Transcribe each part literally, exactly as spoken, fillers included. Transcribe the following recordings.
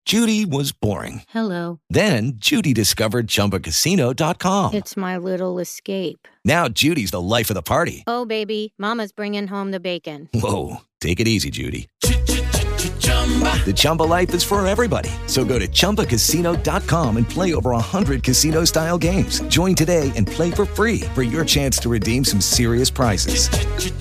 Judy was boring. Hello. Then Judy discovered Chumba Casino dot com. It's my little escape. Now Judy's the life of the party. Oh, baby, mama's bringing home the bacon. Whoa, take it easy, Judy. The Chumba life is for everybody. So go to Chumba Casino dot com and play over one hundred casino-style games. Join today and play for free for your chance to redeem some serious prizes.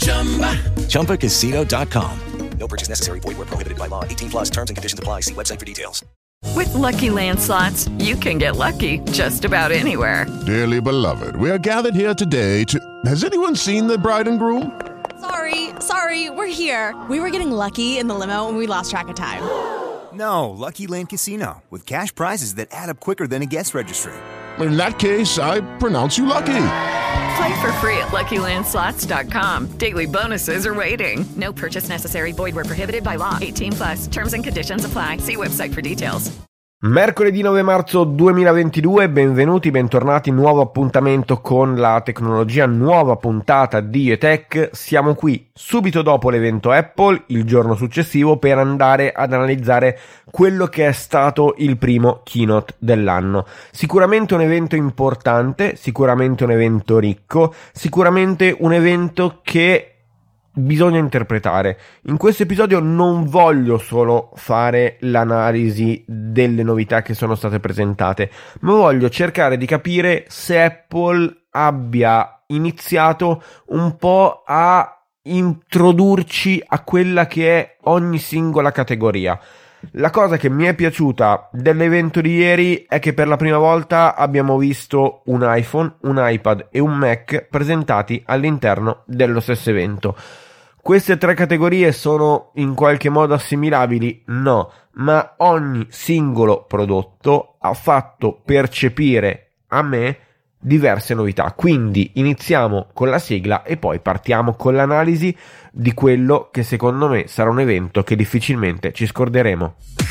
Chumba Casino dot com. No purchase necessary. Void where prohibited by law. eighteen plus terms and conditions apply. See website for details. With Lucky Land Slots, you can get lucky just about anywhere. Dearly beloved, we are gathered here today to... Has anyone seen the bride and groom? Sorry, sorry, we're here. We were getting lucky in the limo and we lost track of time. No, Lucky Land Casino, with cash prizes that add up quicker than a guest registry. In that case, I pronounce you lucky. Play for free at Lucky Land Slots dot com. Daily bonuses are waiting. No purchase necessary. Void where prohibited by law. eighteen plus. Terms and conditions apply. See website for details. Mercoledì nove marzo duemilaventidue, benvenuti, bentornati, nuovo appuntamento con la tecnologia, nuova puntata di Io e Tech. Siamo qui subito dopo l'evento Apple, il giorno successivo, per andare ad analizzare quello che è stato il primo keynote dell'anno. Sicuramente un evento importante, sicuramente un evento ricco, sicuramente un evento che bisogna interpretare. In questo episodio non voglio solo fare l'analisi delle novità che sono state presentate, ma voglio cercare di capire se Apple abbia iniziato un po' a introdurci a quella che è ogni singola categoria. La cosa che mi è piaciuta dell'evento di ieri è che per la prima volta abbiamo visto un iPhone, un iPad e un Mac presentati all'interno dello stesso evento. Queste tre categorie sono in qualche modo assimilabili? No, ma ogni singolo prodotto ha fatto percepire a me diverse novità. Quindi iniziamo con la sigla e poi partiamo con l'analisi di quello che secondo me sarà un evento che difficilmente ci scorderemo.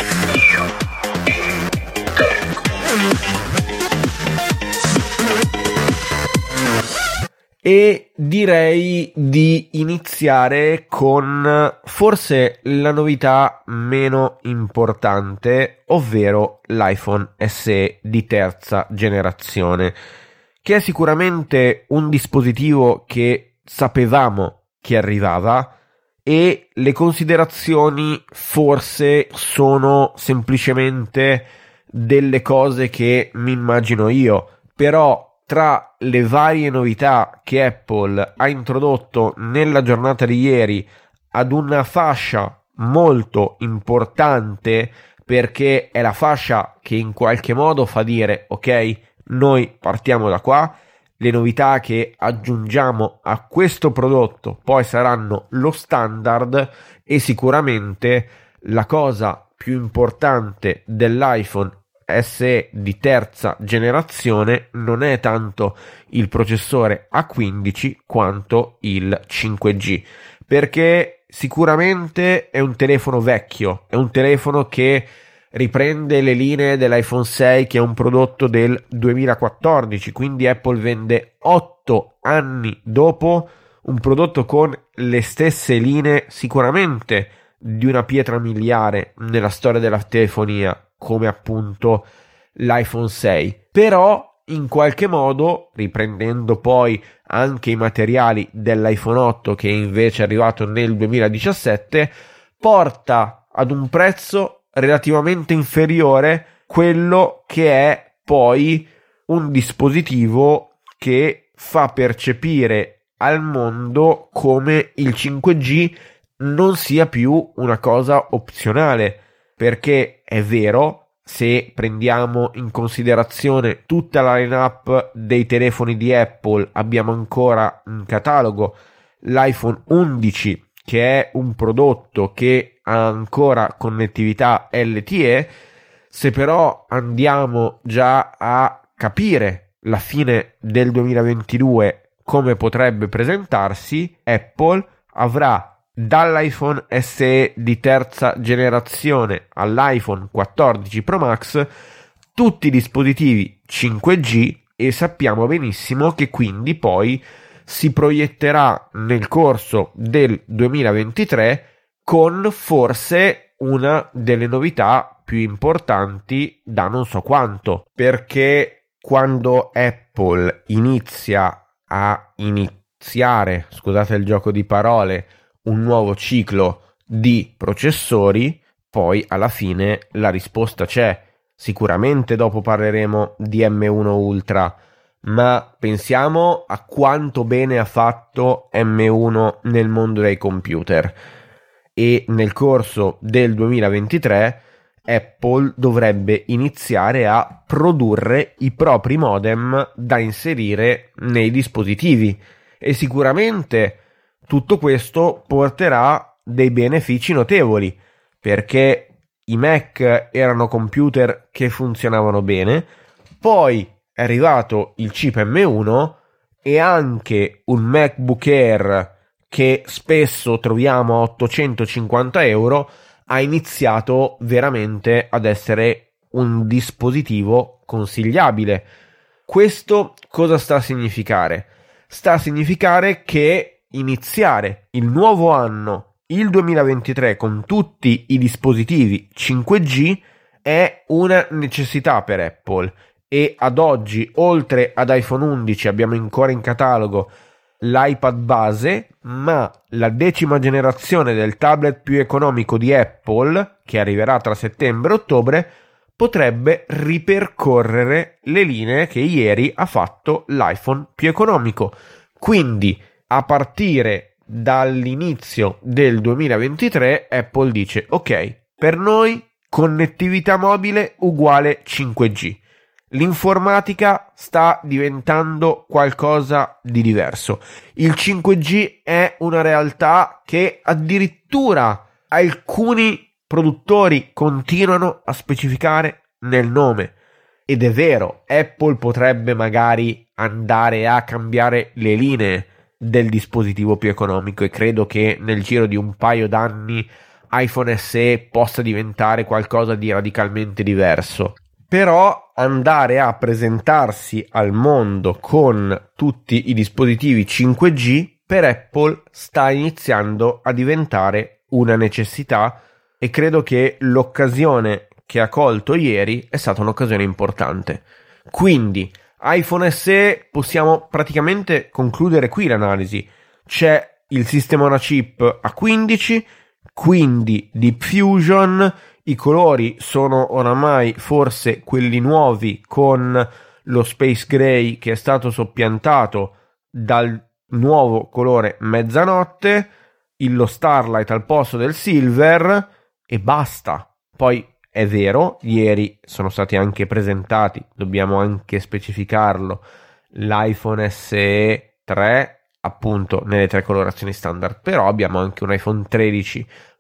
E direi di iniziare con forse la novità meno importante, ovvero l'iPhone S E di terza generazione, che è sicuramente un dispositivo che sapevamo che arrivava, e le considerazioni forse sono semplicemente delle cose che mi immagino io, però tra le varie novità che Apple ha introdotto nella giornata di ieri ad una fascia molto importante, perché è la fascia che in qualche modo fa dire ok, noi partiamo da qua, le novità che aggiungiamo a questo prodotto poi saranno lo standard, e sicuramente la cosa più importante dell'iPhone S E di terza generazione non è tanto il processore A quindici quanto il cinque G, perché sicuramente è un telefono vecchio, è un telefono che riprende le linee dell'iPhone sei, che è un prodotto del duemilaquattordici, quindi Apple vende otto anni dopo un prodotto con le stesse linee sicuramente di una pietra miliare nella storia della telefonia, come appunto l'iPhone sei, però in qualche modo, riprendendo poi anche i materiali dell'iPhone otto, che invece è arrivato nel duemiladiciassette, porta ad un prezzo relativamente inferiore quello che è poi un dispositivo che fa percepire al mondo come il cinque G non sia più una cosa opzionale. Perché è vero, se prendiamo in considerazione tutta la line-up dei telefoni di Apple, abbiamo ancora in catalogo l'iPhone undici, che è un prodotto che ha ancora connettività L T E. Se però andiamo già a capire la fine del duemilaventidue come potrebbe presentarsi, Apple avrà dall'iPhone S E di terza generazione all'iPhone quattordici Pro Max tutti i dispositivi cinque G, e sappiamo benissimo che quindi poi si proietterà nel corso del duemilaventitré con forse una delle novità più importanti da non so quanto, perché quando Apple inizia a iniziare, scusate il gioco di parole, un nuovo ciclo di processori, poi alla fine la risposta c'è. Sicuramente dopo parleremo di M uno Ultra, ma pensiamo a quanto bene ha fatto M uno nel mondo dei computer, e nel corso del duemilaventitré Apple dovrebbe iniziare a produrre i propri modem da inserire nei dispositivi, e sicuramente tutto questo porterà dei benefici notevoli, perché i Mac erano computer che funzionavano bene, poi è arrivato il chip M uno e anche un MacBook Air che spesso troviamo a ottocentocinquanta euro ha iniziato veramente ad essere un dispositivo consigliabile. Questo cosa sta a significare? Sta a significare che iniziare il nuovo anno, il duemilaventitré, con tutti i dispositivi cinque G è una necessità per Apple, e ad oggi, oltre ad iPhone undici, abbiamo ancora in catalogo l'iPad base, ma la decima generazione del tablet più economico di Apple, che arriverà tra settembre e ottobre, potrebbe ripercorrere le linee che ieri ha fatto l'iPhone più economico. Quindi, a partire dall'inizio del duemilaventitré, Apple dice: ok, per noi connettività mobile uguale cinque G. L'informatica sta diventando qualcosa di diverso. Il cinque G è una realtà che addirittura alcuni produttori continuano a specificare nel nome. Ed è vero, Apple potrebbe magari andare a cambiare le linee del dispositivo più economico, e credo che nel giro di un paio d'anni iPhone S E possa diventare qualcosa di radicalmente diverso. Però andare a presentarsi al mondo con tutti i dispositivi cinque G per Apple sta iniziando a diventare una necessità, e credo che l'occasione che ha colto ieri è stata un'occasione importante. Quindi iPhone S E possiamo praticamente concludere qui l'analisi. C'è il sistema on chip A quindici, quindi Deep Fusion. I colori sono oramai forse quelli nuovi, con lo Space Gray che è stato soppiantato dal nuovo colore mezzanotte, lo Starlight al posto del Silver, e basta. Poi è vero, ieri sono stati anche presentati, dobbiamo anche specificarlo, l'iPhone S E tre appunto nelle tre colorazioni standard, però abbiamo anche un iPhone tredici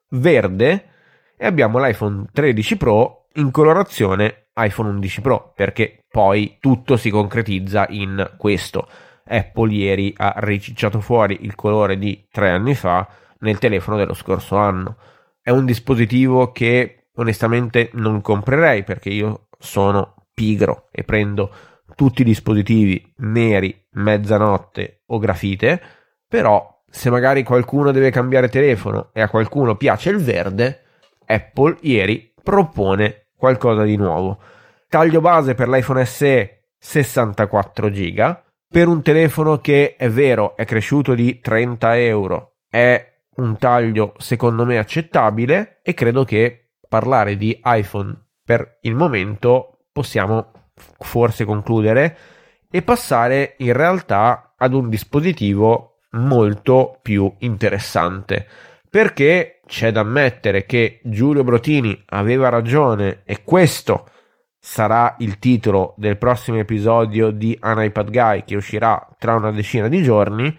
verde e abbiamo l'iPhone tredici Pro in colorazione iPhone undici Pro, perché poi tutto si concretizza in questo. Apple ieri ha ricicciato fuori il colore di tre anni fa nel telefono dello scorso anno. È un dispositivo che onestamente non comprerei, perché io sono pigro e prendo tutti i dispositivi neri, mezzanotte o grafite, però se magari qualcuno deve cambiare telefono e a qualcuno piace il verde, Apple ieri propone qualcosa di nuovo. Taglio base per l'iPhone S E sessantaquattro giga, per un telefono che è vero è cresciuto di trenta euro, è un taglio secondo me accettabile, e credo che parlare di iPhone per il momento possiamo forse concludere e passare in realtà ad un dispositivo molto più interessante, perché c'è da ammettere che Giulio Brotini aveva ragione, e questo sarà il titolo del prossimo episodio di An iPad Guy che uscirà tra una decina di giorni.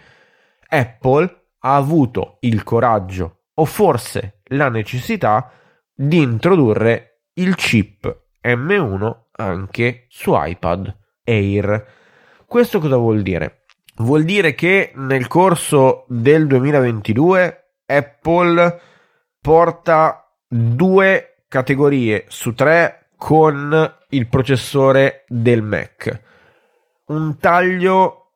Apple ha avuto il coraggio, o forse la necessità, di introdurre il chip M uno anche su iPad Air. Questo cosa vuol dire? Vuol dire che nel corso del duemilaventidue Apple porta due categorie su tre con il processore del Mac. Un taglio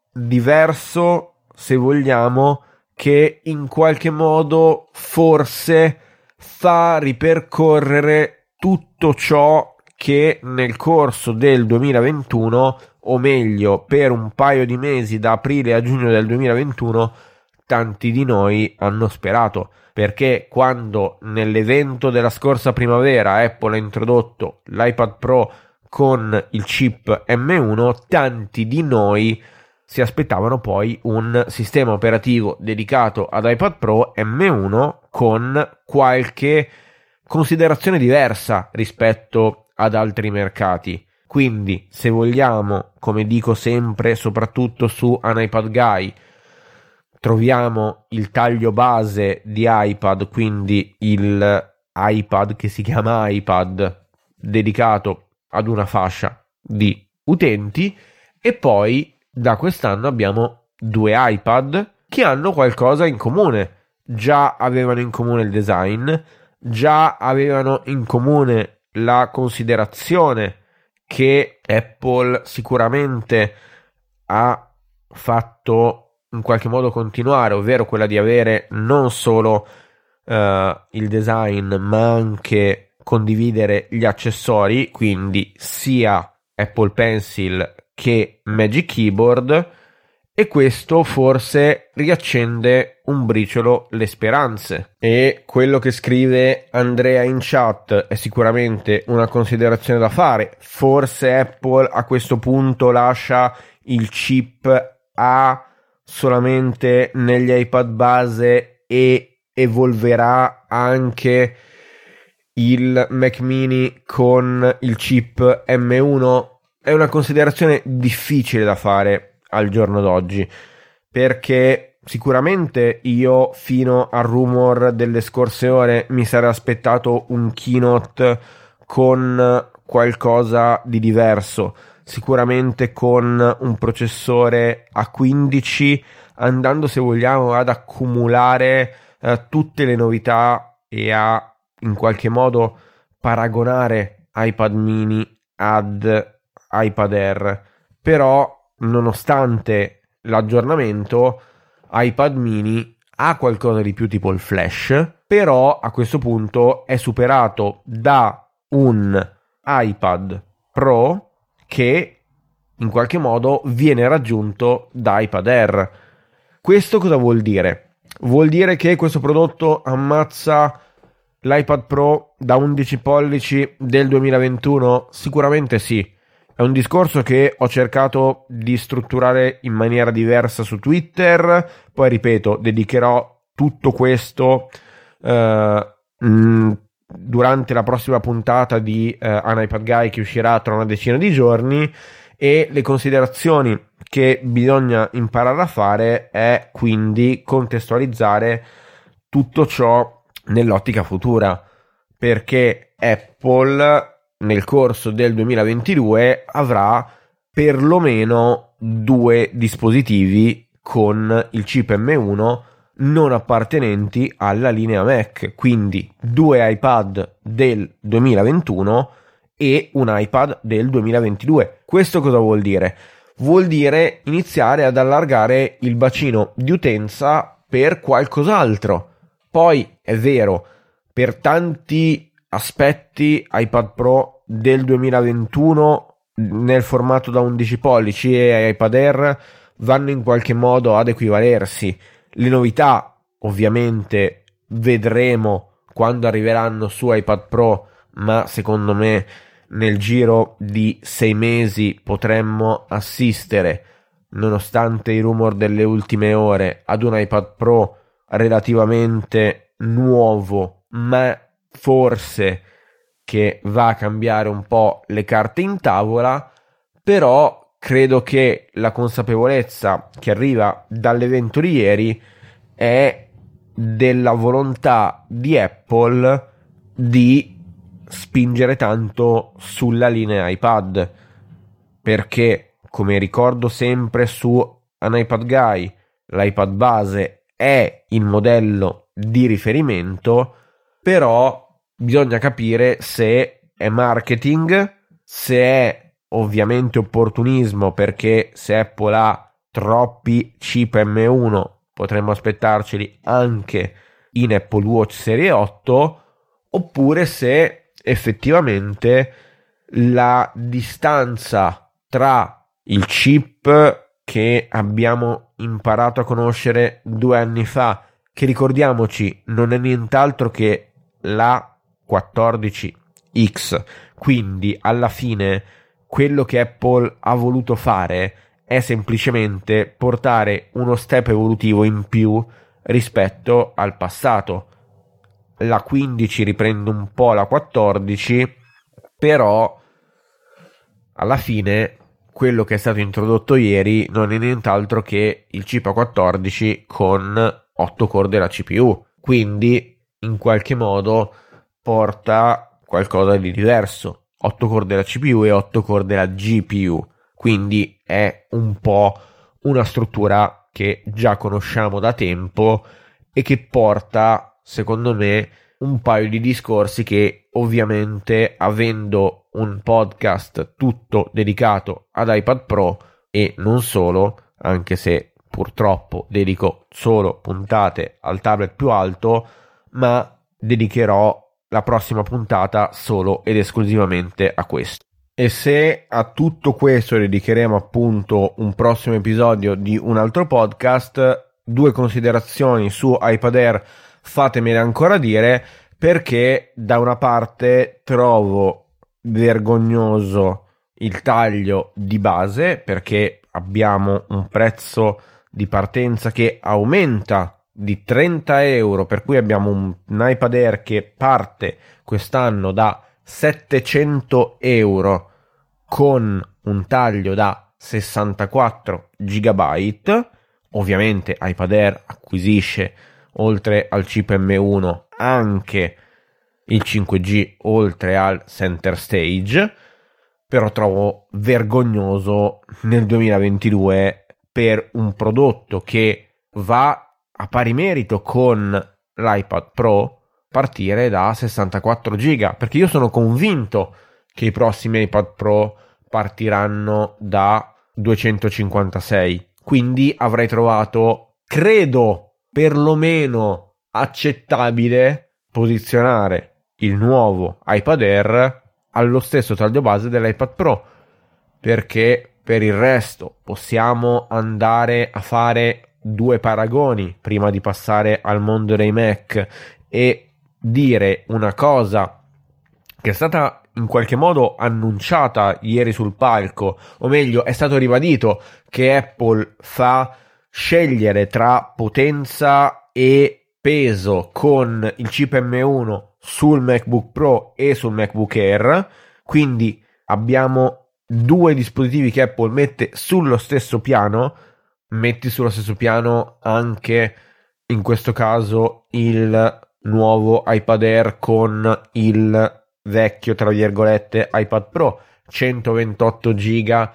diverso, se vogliamo, che in qualche modo forse fa ripercorrere tutto ciò che nel corso del duemilaventuno, o meglio per un paio di mesi da aprile a giugno del duemilaventuno, tanti di noi hanno sperato, perché quando nell'evento della scorsa primavera Apple ha introdotto l'iPad Pro con il chip M uno, tanti di noi si aspettavano poi un sistema operativo dedicato ad iPad Pro M uno con qualche considerazione diversa rispetto ad altri mercati. Quindi, se vogliamo, come dico sempre, soprattutto su An iPad Guy, troviamo il taglio base di iPad, quindi il iPad che si chiama iPad, dedicato ad una fascia di utenti, e poi da quest'anno abbiamo due iPad che hanno qualcosa in comune. Già avevano in comune il design, già avevano in comune la considerazione che Apple sicuramente ha fatto in qualche modo continuare, ovvero quella di avere non solo uh, il design ma anche condividere gli accessori, quindi sia Apple Pencil che Magic Keyboard, e questo forse riaccende un briciolo le speranze. E quello che scrive Andrea in chat è sicuramente una considerazione da fare. Forse Apple a questo punto lascia il chip A solamente negli iPad base e evolverà anche il Mac Mini con il chip M uno. È una considerazione difficile da fare al giorno d'oggi, perché sicuramente io fino al rumor delle scorse ore mi sarei aspettato un keynote con qualcosa di diverso, sicuramente con un processore A quindici, andando, se vogliamo, ad accumulare eh, tutte le novità e a in qualche modo paragonare iPad mini ad iPad Air. Però nonostante l'aggiornamento, iPad mini ha qualcosa di più tipo il flash, però a questo punto è superato da un iPad Pro che in qualche modo viene raggiunto da iPad Air. Questo cosa vuol dire? Vuol dire che questo prodotto ammazza l'iPad Pro da undici pollici del duemilaventuno? Sicuramente sì. È un discorso che ho cercato di strutturare in maniera diversa su Twitter, poi ripeto, dedicherò tutto questo eh, mh, durante la prossima puntata di eh, An iPad Guy che uscirà tra una decina di giorni, e le considerazioni che bisogna imparare a fare è quindi contestualizzare tutto ciò nell'ottica futura, perché Apple nel corso del duemilaventidue avrà perlomeno due dispositivi con il chip M uno non appartenenti alla linea Mac, quindi due iPad del duemilaventuno e un iPad del duemilaventidue. Questo cosa vuol dire? Vuol dire iniziare ad allargare il bacino di utenza per qualcos'altro. Poi è vero, per tanti aspetti iPad Pro del duemilaventuno nel formato da undici pollici e iPad Air vanno in qualche modo ad equivalersi. Le novità ovviamente vedremo quando arriveranno su iPad Pro, ma secondo me nel giro di sei mesi potremmo assistere, nonostante i rumor delle ultime ore, ad un iPad Pro relativamente nuovo, ma forse che va a cambiare un po' le carte in tavola. Però credo che la consapevolezza che arriva dall'evento di ieri è della volontà di Apple di spingere tanto sulla linea iPad, perché, come ricordo sempre su An iPad Guy, l'iPad base è il modello di riferimento, però bisogna capire se è marketing, se è ovviamente opportunismo, perché se Apple ha troppi chip M uno potremmo aspettarceli anche in Apple Watch Serie otto, oppure se effettivamente la distanza tra il chip che abbiamo imparato a conoscere due anni fa, che ricordiamoci non è nient'altro che la quattordici X, quindi alla fine quello che Apple ha voluto fare è semplicemente portare uno step evolutivo in più rispetto al passato. La quindici riprende un po' la quattordici, però alla fine quello che è stato introdotto ieri non è nient'altro che il chip A quattordici con otto core della C P U, quindi in qualche modo porta qualcosa di diverso, otto core della C P U e otto core della G P U, quindi è un po' una struttura che già conosciamo da tempo e che porta, secondo me, un paio di discorsi che ovviamente, avendo un podcast tutto dedicato ad iPad Pro e non solo, anche se purtroppo dedico solo puntate al tablet più alto, ma dedicherò la prossima puntata solo ed esclusivamente a questo. E se a tutto questo dedicheremo appunto un prossimo episodio di un altro podcast, due considerazioni su iPad Air fatemele ancora dire, perché da una parte trovo vergognoso il taglio di base, perché abbiamo un prezzo di partenza che aumenta di trenta euro, per cui abbiamo un, un iPad Air che parte quest'anno da settecento euro con un taglio da sessantaquattro giga. Ovviamente iPad Air acquisisce, oltre al chip M uno, anche il cinque G oltre al Center Stage, però trovo vergognoso nel duemilaventidue per un prodotto che va a pari merito con l'iPad Pro partire da sessantaquattro giga, perché io sono convinto che i prossimi iPad Pro partiranno da duecentocinquantasei, quindi avrei trovato, credo, perlomeno accettabile posizionare il nuovo iPad Air allo stesso taglio base dell'iPad Pro, perché per il resto possiamo andare a fare due paragoni prima di passare al mondo dei Mac e dire una cosa che è stata in qualche modo annunciata ieri sul palco, o meglio è stato ribadito che Apple fa scegliere tra potenza e peso con il chip M uno sul MacBook Pro e sul MacBook Air, quindi abbiamo due dispositivi che Apple mette sullo stesso piano. Metti sullo stesso piano anche in questo caso il nuovo iPad Air con il vecchio, tra virgolette, iPad Pro, centoventotto giga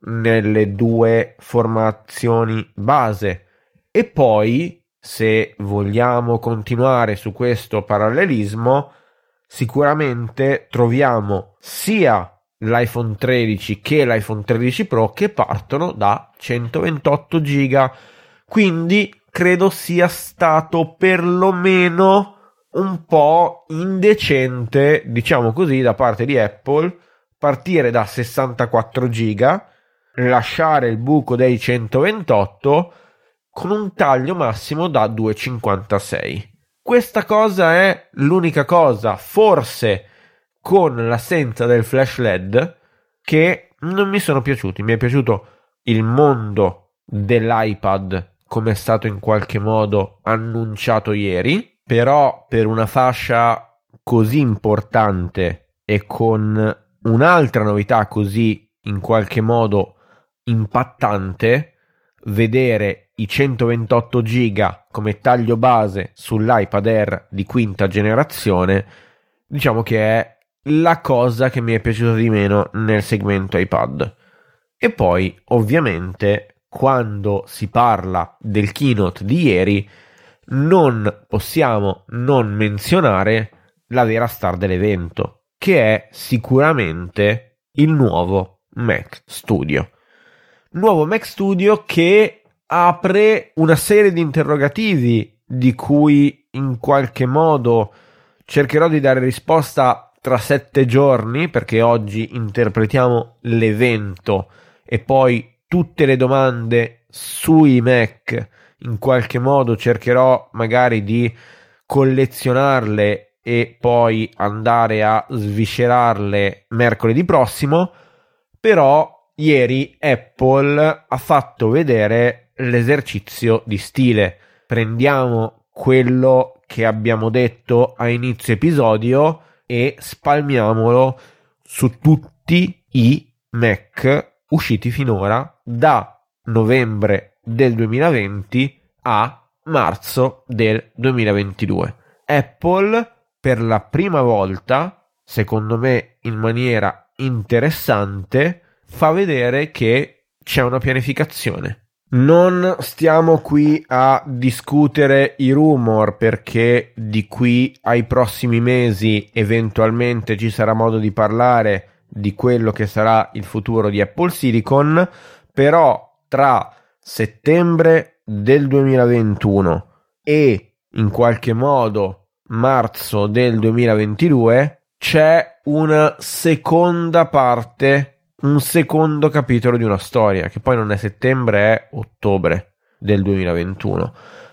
nelle due formazioni base. E poi, se vogliamo continuare su questo parallelismo, sicuramente troviamo sia l'iPhone tredici che l'iPhone tredici Pro che partono da centoventotto giga, quindi credo sia stato perlomeno un po' indecente, diciamo così, da parte di Apple partire da sessantaquattro giga, lasciare il buco dei centoventotto con un taglio massimo da duecentocinquantasei. Questa cosa è l'unica cosa, forse con l'assenza del flash L E D, che non mi sono piaciuti. Mi è piaciuto il mondo dell'iPad come è stato in qualche modo annunciato ieri, però per una fascia così importante e con un'altra novità così in qualche modo impattante, vedere i centoventotto giga come taglio base sull'iPad Air di quinta generazione, diciamo che è la cosa che mi è piaciuta di meno nel segmento iPad. E poi ovviamente quando si parla del keynote di ieri non possiamo non menzionare la vera star dell'evento, che è sicuramente il nuovo Mac Studio. Nuovo Mac Studio che apre una serie di interrogativi di cui in qualche modo cercherò di dare risposta tra sette giorni, perché oggi interpretiamo l'evento e poi tutte le domande sui Mac in qualche modo cercherò magari di collezionarle e poi andare a sviscerarle mercoledì prossimo. Però ieri Apple ha fatto vedere l'esercizio di stile. Prendiamo quello che abbiamo detto a inizio episodio e spalmiamolo su tutti i Mac usciti finora da novembre del duemilaventi a marzo del duemilaventidue. Apple per la prima volta, secondo me in maniera interessante, fa vedere che c'è una pianificazione. Non stiamo qui a discutere i rumor, perché di qui ai prossimi mesi eventualmente ci sarà modo di parlare di quello che sarà il futuro di Apple Silicon, però tra settembre del duemilaventuno e in qualche modo marzo del duemilaventidue c'è una seconda parte, un secondo capitolo di una storia, che poi non è settembre, è ottobre del duemilaventuno,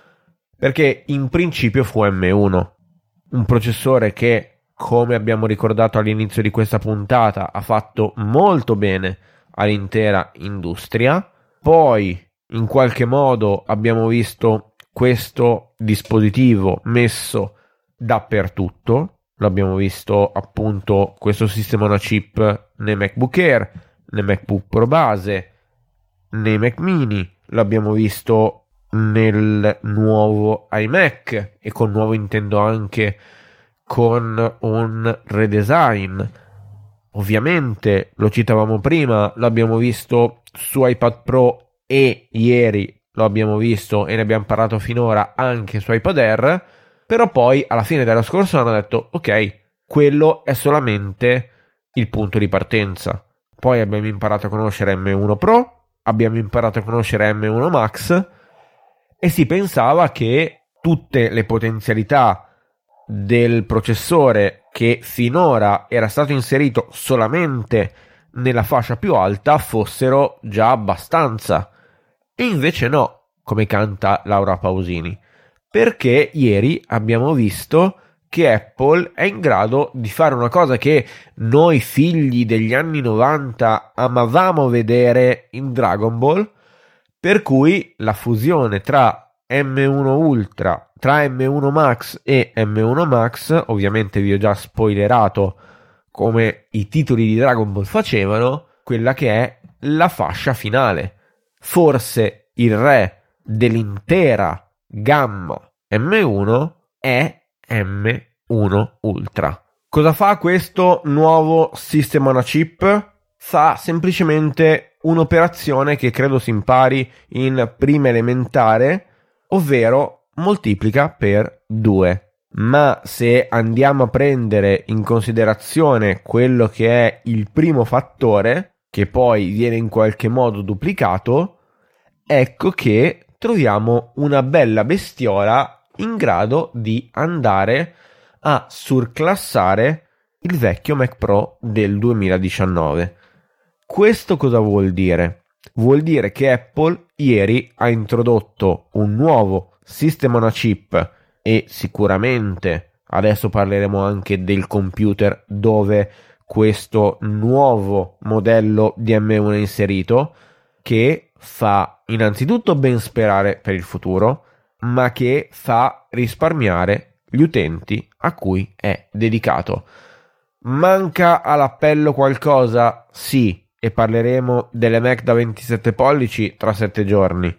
perché in principio fu M uno, un processore che, come abbiamo ricordato all'inizio di questa puntata, ha fatto molto bene all'intera industria. Poi in qualche modo abbiamo visto questo dispositivo messo dappertutto. L'abbiamo visto appunto questo sistema on a chip nei MacBook Air, nei MacBook Pro base, nei Mac mini, l'abbiamo visto nel nuovo iMac e con nuovo intendo anche con un redesign. Ovviamente lo citavamo prima, l'abbiamo visto su iPad Pro e ieri lo abbiamo visto e ne abbiamo parlato finora anche su iPad Air. Però poi alla fine dello scorso hanno detto ok, quello è solamente il punto di partenza. Poi abbiamo imparato a conoscere M uno Pro, abbiamo imparato a conoscere M uno Max e si pensava che tutte le potenzialità del processore, che finora era stato inserito solamente nella fascia più alta, fossero già abbastanza. E invece no, come canta Laura Pausini. Perché ieri abbiamo visto che Apple è in grado di fare una cosa che noi figli degli anni novanta amavamo vedere in Dragon Ball, per cui la fusione tra M uno Ultra, tra M uno Max e M uno Max, ovviamente vi ho già spoilerato come i titoli di Dragon Ball facevano, quella che è la fascia finale. Forse il re dell'intera gamma M uno è M uno Ultra. Cosa fa questo nuovo System on a Chip? Fa semplicemente un'operazione che credo si impari in prima elementare, ovvero moltiplica per due. Ma se andiamo a prendere in considerazione quello che è il primo fattore, che poi viene in qualche modo duplicato, ecco che troviamo una bella bestiola in grado di andare a surclassare il vecchio Mac Pro del duemiladiciannove. Questo cosa vuol dire? Vuol dire che Apple ieri ha introdotto un nuovo System on a Chip e sicuramente adesso parleremo anche del computer dove questo nuovo modello di M uno è inserito, che fa innanzitutto ben sperare per il futuro, ma che fa risparmiare gli utenti a cui è dedicato. Manca all'appello qualcosa? Sì, e parleremo delle Mac da ventisette pollici tra sette giorni.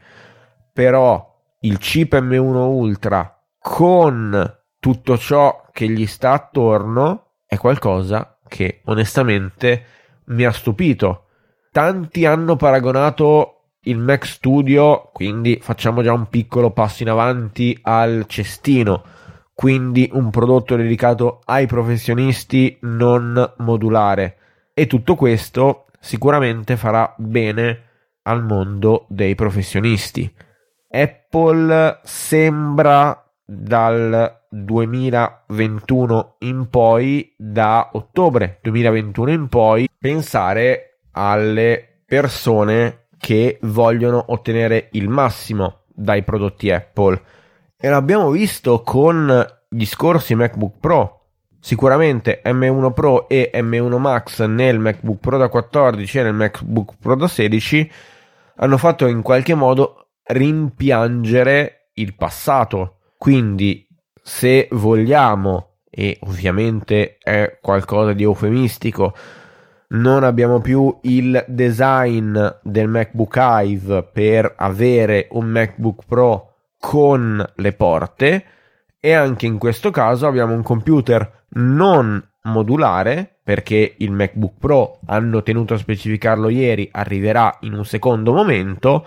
Però il chip M uno Ultra con tutto ciò che gli sta attorno è qualcosa che onestamente mi ha stupito. Tanti hanno paragonato il Mac Studio, quindi facciamo già un piccolo passo in avanti, al cestino, quindi un prodotto dedicato ai professionisti non modulare, e tutto questo sicuramente farà bene al mondo dei professionisti. Apple sembra dal duemilaventuno in poi, da ottobre duemilaventuno in poi, pensare alle persone che vogliono ottenere il massimo dai prodotti Apple, e l'abbiamo visto con gli scorsi MacBook Pro. Sicuramente M uno Pro e M uno Max nel MacBook Pro da quattordici e nel MacBook Pro da sedici hanno fatto in qualche modo rimpiangere il passato. Quindi, se vogliamo, e ovviamente è qualcosa di eufemistico, non abbiamo più il design del MacBook Hive per avere un MacBook Pro con le porte, e anche in questo caso abbiamo un computer non modulare, perché il MacBook Pro, hanno tenuto a specificarlo ieri, arriverà in un secondo momento,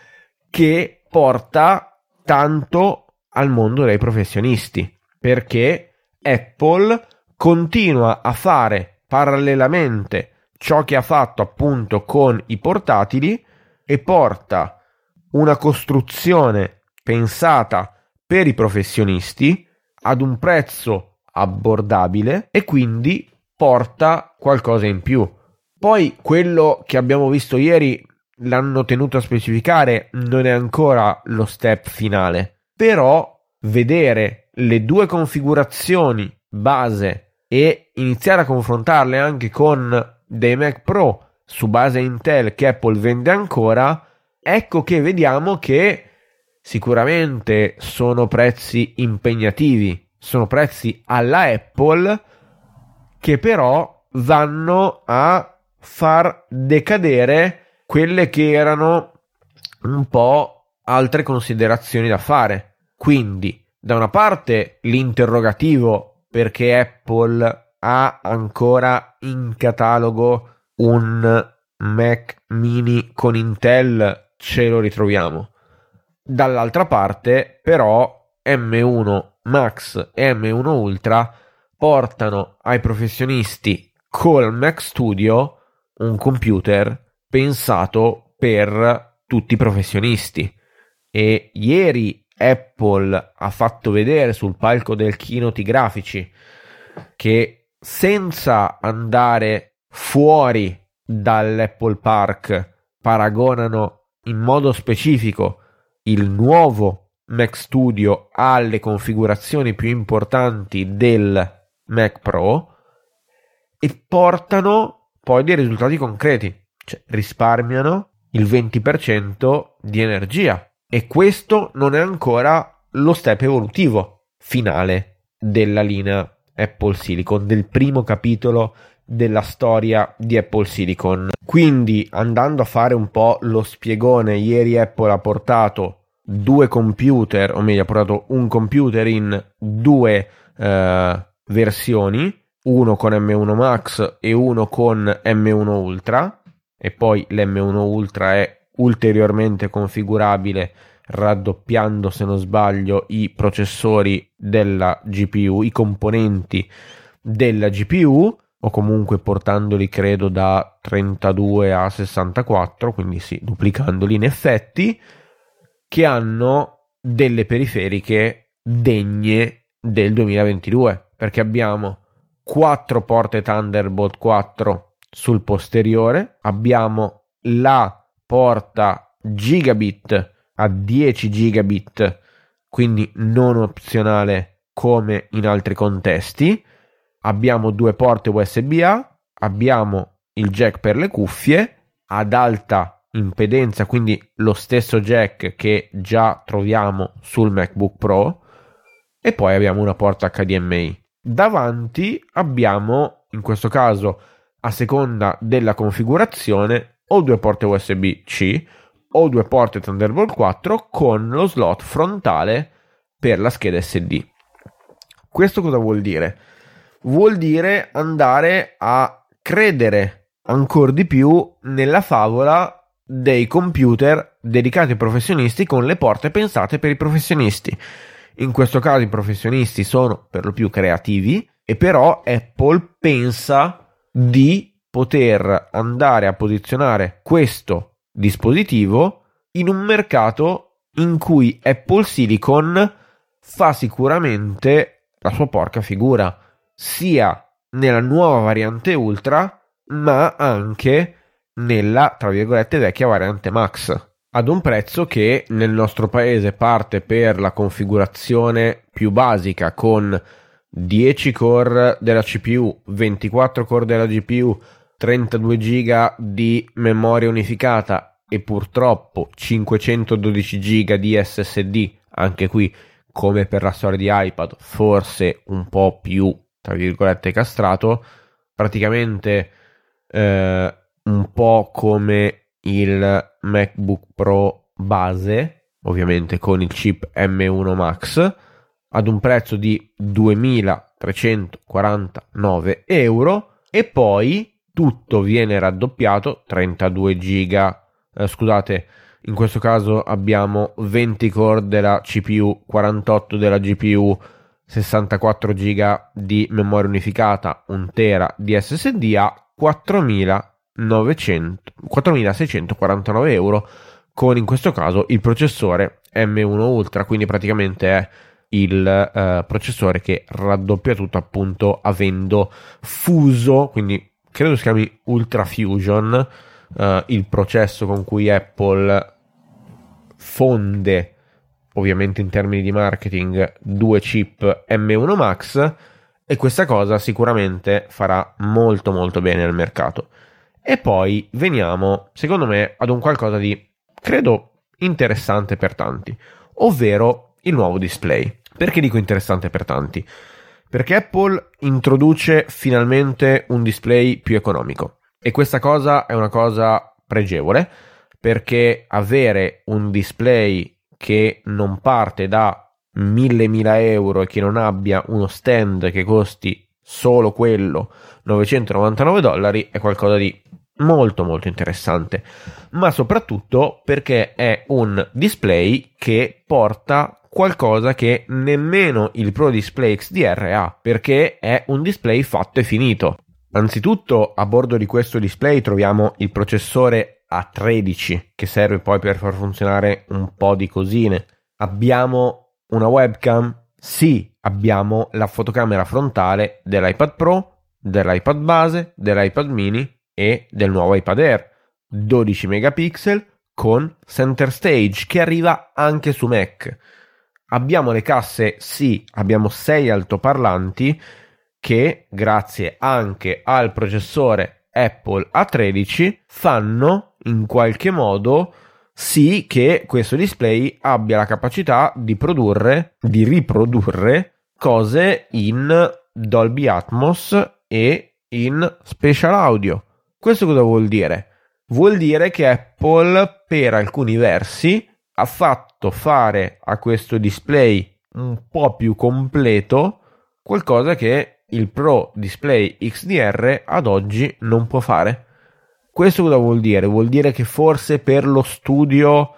che porta tanto al mondo dei professionisti, perché Apple continua a fare parallelamente ciò che ha fatto appunto con i portatili e porta una costruzione pensata per i professionisti ad un prezzo abbordabile, e quindi porta qualcosa in più. Poi quello che abbiamo visto ieri, l'hanno tenuto a specificare, non è ancora lo step finale, però vedere le due configurazioni base e iniziare a confrontarle anche con dei Mac Pro su base Intel che Apple vende ancora, ecco che vediamo che sicuramente sono prezzi impegnativi, sono prezzi alla Apple, che però vanno a far decadere quelle che erano un po' altre considerazioni da fare. Quindi, da una parte l'interrogativo, perché Apple ha ancora in catalogo un Mac mini con Intel, ce lo ritroviamo. Dall'altra parte però M uno Max e M uno Ultra portano ai professionisti col Mac Studio un computer pensato per tutti i professionisti. E ieri Apple ha fatto vedere sul palco del keynote i grafici che, senza andare fuori dall'Apple Park, paragonano in modo specifico il nuovo Mac Studio alle configurazioni più importanti del Mac Pro, e portano poi dei risultati concreti, cioè risparmiano il venti per cento di energia. E questo non è ancora lo step evolutivo finale della linea Apple Silicon, del primo capitolo della storia di Apple Silicon. Quindi, andando a fare un po' lo spiegone, ieri Apple ha portato due computer, o meglio ha portato un computer in due eh, versioni, uno con M uno Max e uno con M uno Ultra, e poi l'M uno Ultra è ulteriormente configurabile raddoppiando, se non sbaglio, i processori della G P U, i componenti della G P U, o comunque portandoli credo da trentadue a sessantaquattro, quindi sì, duplicandoli in effetti, che hanno delle periferiche degne del duemilaventidue, perché abbiamo quattro porte Thunderbolt quattro sul posteriore, abbiamo la porta gigabit a dieci gigabit, quindi non opzionale come in altri contesti, abbiamo due porte U S B A, abbiamo il jack per le cuffie ad alta impedenza, quindi lo stesso jack che già troviamo sul MacBook Pro, e poi abbiamo una porta H D M I. Davanti abbiamo, in questo caso a seconda della configurazione, o due porte U S B C o due porte Thunderbolt quattro con lo slot frontale per la scheda S D. Questo cosa vuol dire? Vuol dire andare a credere ancora di più nella favola dei computer dedicati ai professionisti con le porte pensate per i professionisti. In questo caso i professionisti sono per lo più creativi, e però Apple pensa di poter andare a posizionare questo dispositivo in un mercato in cui Apple Silicon fa sicuramente la sua porca figura, sia nella nuova variante Ultra, ma anche nella, tra virgolette, vecchia variante Max, ad un prezzo che nel nostro paese parte per la configurazione più basica con dieci core della C P U, ventiquattro core della G P U, trentadue giga di memoria unificata e purtroppo cinquecentododici giga di S S D, anche qui come per la storia di iPad forse un po' più, tra virgolette, castrato, praticamente eh, un po' come il MacBook Pro base, ovviamente con il chip M uno Max, ad un prezzo di duemilatrecentoquarantanove euro, e poi tutto viene raddoppiato, trentadue giga, eh, scusate, in questo caso abbiamo venti core della C P U, quarantotto della G P U, sessantaquattro giga di memoria unificata, un tera di S S D a quattromilaseicentoquarantanove euro, con in questo caso il processore M uno Ultra, quindi praticamente è il eh, processore che raddoppia tutto, appunto avendo fuso, quindi credo si chiami Ultra Fusion, eh, il processo con cui Apple fonde, ovviamente in termini di marketing, due chip M uno Max, e questa cosa sicuramente farà molto molto bene al mercato. E poi veniamo, secondo me, ad un qualcosa di, credo, interessante per tanti, ovvero il nuovo display. Perché dico interessante per tanti? Perché Apple introduce finalmente un display più economico, e questa cosa è una cosa pregevole, perché avere un display che non parte da mille mila euro e che non abbia uno stand che costi solo quello novecentonovantanove dollari è qualcosa di molto molto interessante, ma soprattutto perché è un display che porta qualcosa che nemmeno il Pro Display X D R ha, perché è un display fatto e finito. Anzitutto, a bordo di questo display troviamo il processore A tredici, che serve poi per far funzionare un po' di cosine. Abbiamo una webcam? Sì, abbiamo la fotocamera frontale dell'iPad Pro, dell'iPad base, dell'iPad mini e del nuovo iPad Air, dodici megapixel con Center Stage, che arriva anche su Mac. Abbiamo le casse? Sì, abbiamo sei altoparlanti che, grazie anche al processore Apple A tredici, fanno in qualche modo sì che questo display abbia la capacità di produrre, di riprodurre cose in Dolby Atmos e in Spatial Audio. Questo cosa vuol dire? Vuol dire che Apple, per alcuni versi, ha fatto fare a questo display un po' più completo qualcosa che il Pro Display X D R ad oggi non può fare. Questo cosa vuol dire? Vuol dire che forse per lo studio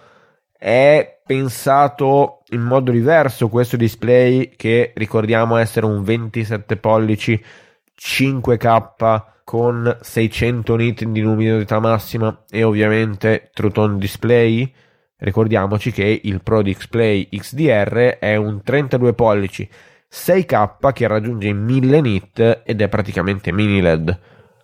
è pensato in modo diverso questo display, che ricordiamo essere un ventisette pollici cinque K con seicento nit di luminosità massima e ovviamente True Tone Display. Ricordiamoci che il Pro Display X D R è un trentadue pollici sei K che raggiunge i mille nit ed è praticamente mini L E D.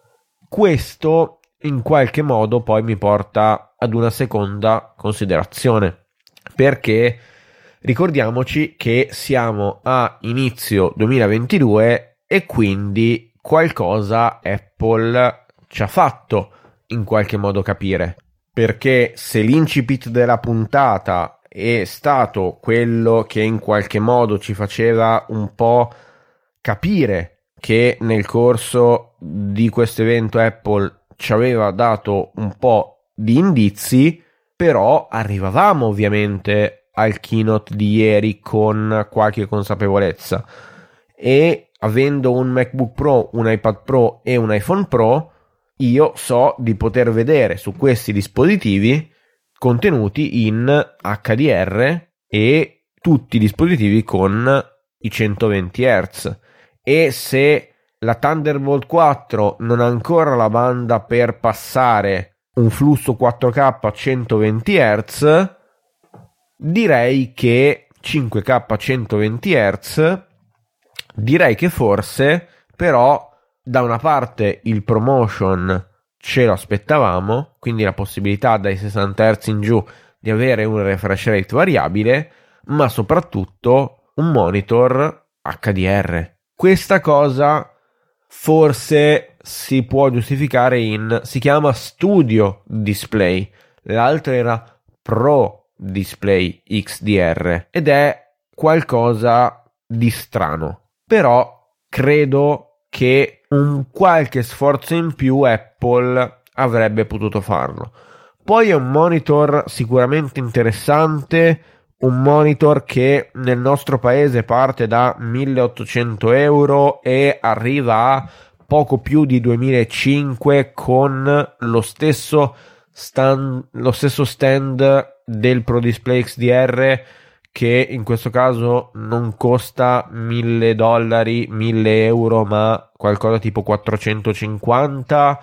Questo in qualche modo poi mi porta ad una seconda considerazione, perché ricordiamoci che siamo a inizio duemilaventidue e quindi qualcosa Apple ci ha fatto in qualche modo capire, perché se l'incipit della puntata è stato quello che in qualche modo ci faceva un po' capire che nel corso di questo evento Apple ci aveva dato un po' di indizi, però arrivavamo ovviamente al keynote di ieri con qualche consapevolezza, e avendo un MacBook Pro, un iPad Pro e un iPhone Pro, io so di poter vedere su questi dispositivi contenuti in H D R e tutti i dispositivi con i centoventi hertz, e se la Thunderbolt quattro non ha ancora la banda per passare un flusso quattro K a centoventi hertz, direi che cinque K centoventi hertz, direi che forse però da una parte il ProMotion ce lo aspettavamo, quindi la possibilità dai sessanta hertz in giù di avere un refresh rate variabile, ma soprattutto un monitor H D R. Questa cosa forse si può giustificare in, si chiama Studio Display, l'altro era Pro Display X D R ed è qualcosa di strano, però credo che un qualche sforzo in più Apple avrebbe potuto farlo. Poi è un monitor sicuramente interessante, un monitor che nel nostro paese parte da milleottocento euro e arriva a poco più di duemilacinquecento con lo stesso stand, lo stesso stand del Pro Display X D R, che in questo caso non costa mille dollari, mille euro, ma qualcosa tipo quattrocentocinquanta,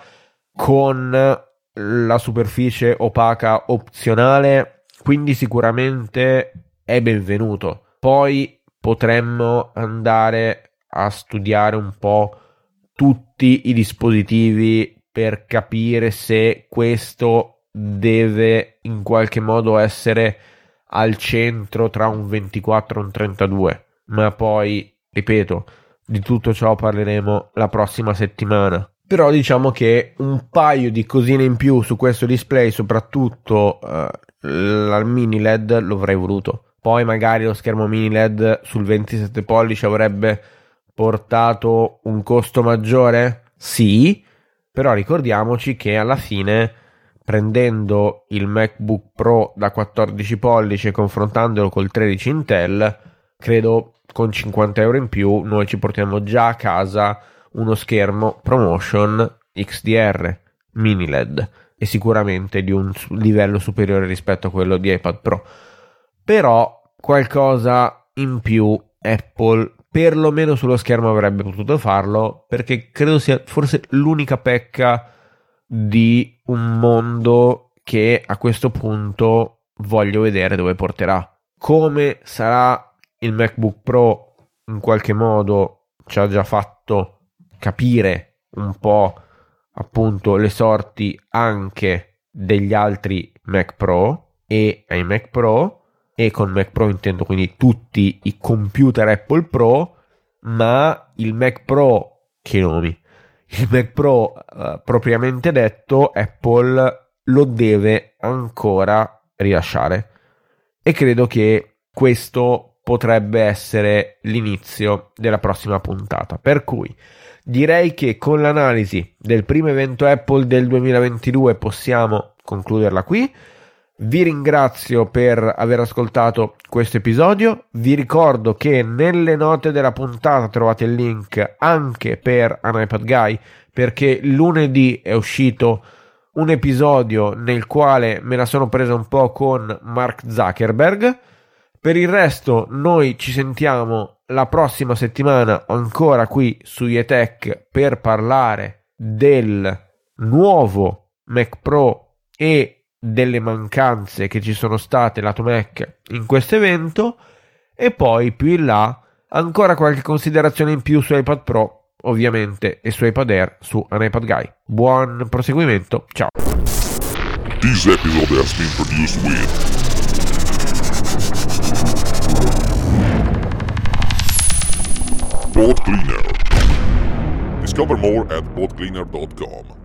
con la superficie opaca opzionale, quindi sicuramente è benvenuto. Poi potremmo andare a studiare un po' tutti i dispositivi per capire se questo deve in qualche modo essere al centro tra un ventiquattro e un trentadue, ma poi, ripeto, di tutto ciò parleremo la prossima settimana. Però diciamo che un paio di cosine in più su questo display, soprattutto eh, la mini L E D, lo avrei voluto. Poi magari lo schermo mini L E D sul ventisette pollici avrebbe portato un costo maggiore? Sì, però ricordiamoci che alla fine, prendendo il MacBook Pro da quattordici pollici e confrontandolo col tredici Intel, credo con cinquanta euro in più noi ci portiamo già a casa uno schermo ProMotion X D R mini L E D e sicuramente di un livello superiore rispetto a quello di iPad Pro. Però qualcosa in più Apple perlomeno sullo schermo avrebbe potuto farlo, perché credo sia forse l'unica pecca di un mondo che a questo punto voglio vedere dove porterà. Come sarà il MacBook Pro in qualche modo ci ha già fatto capire un po' appunto le sorti anche degli altri Mac Pro e ai Mac Pro, e con Mac Pro intendo quindi tutti i computer Apple Pro, ma il Mac Pro, che nomi, il Mac Pro uh, propriamente detto Apple lo deve ancora rilasciare, e credo che questo potrebbe essere l'inizio della prossima puntata, per cui direi che con l'analisi del primo evento Apple del duemilaventidue possiamo concluderla qui. Vi ringrazio per aver ascoltato questo episodio. Vi ricordo che nelle note della puntata trovate il link anche per An iPad Guy, perché lunedì è uscito un episodio nel quale me la sono presa un po' con Mark Zuckerberg. Per il resto noi ci sentiamo la prossima settimana ancora qui su YeTech per parlare del nuovo Mac Pro e delle mancanze che ci sono state lato Mac in questo evento, e poi più in là ancora qualche considerazione in più su iPad Pro ovviamente e su iPad Air su An iPad Guy. Buon proseguimento, ciao. This episode has been produced with Pod Cleaner. Discover more at pod cleaner dot com.